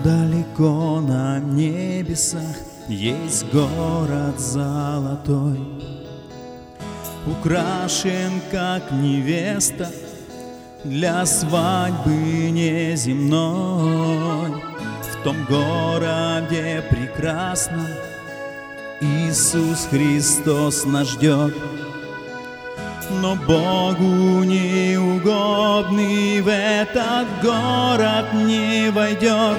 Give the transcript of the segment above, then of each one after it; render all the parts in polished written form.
Далеко на небесах есть город золотой, украшен как невеста для свадьбы неземной. В том городе прекрасном Иисус Христос нас ждет, но Богу неугодный в этот город не войдет.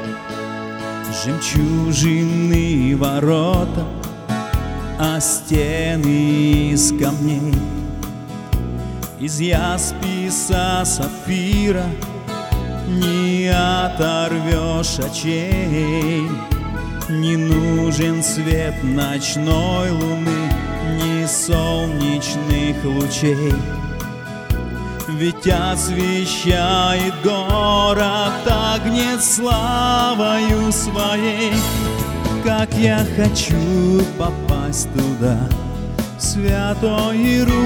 Жемчужины ворота, а стены из камней, из ясписа, сапфира не оторвешь очей. Не нужен свет ночной луны, ни солнечных лучей, ведь освещает город огнет славою своей. Как я хочу попасть туда, в святой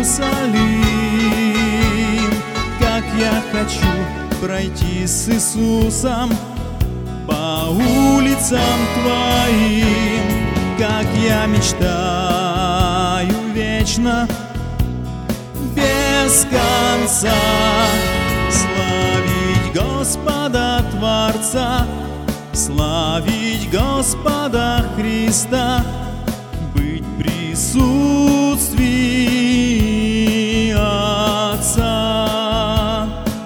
Иерусалим. Как я хочу пройти с Иисусом по улицам Твоим. Как я мечтаю вечно, без конца, славить Господа Творца, славить Господа Христа, быть в присутствии Отца.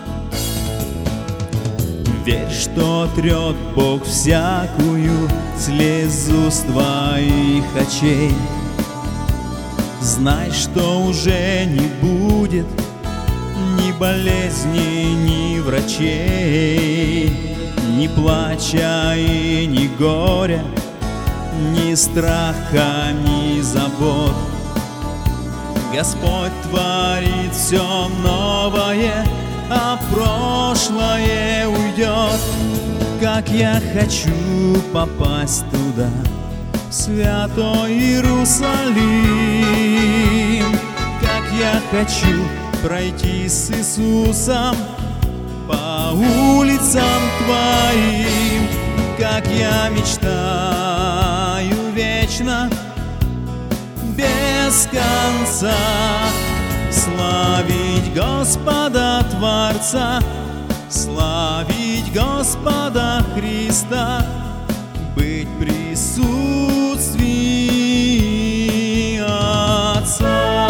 Верь, что трет Бог всякую слезу с твоих очей. Знай, что уже не будет ни болезни, ни врачей, ни плача и ни горя, ни страха, ни забот. Господь творит все новое, а прошлое уйдет. Как я хочу попасть туда, в святой Иерусалим. Как я хочу пройти с Иисусом по улицам Твоим. Как я мечтаю вечно, без конца, славить Господа Творца, славить Господа Христа, быть в присутствии Отца.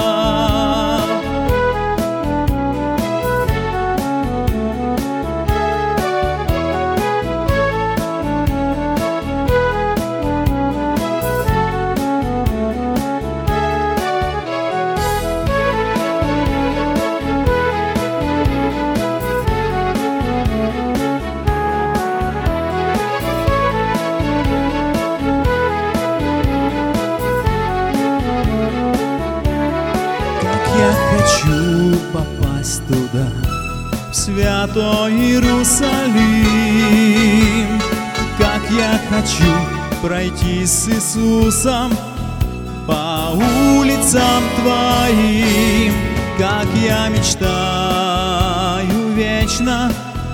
Я хочу попасть туда, в святой Иерусалим. Как я хочу пройти с Иисусом по улицам Твоим. Как я мечтаю вечно,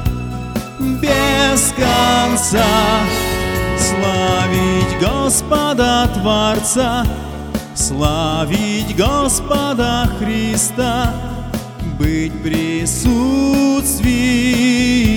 без конца, славить Господа Творца, славить Господа Христа, быть в присутствии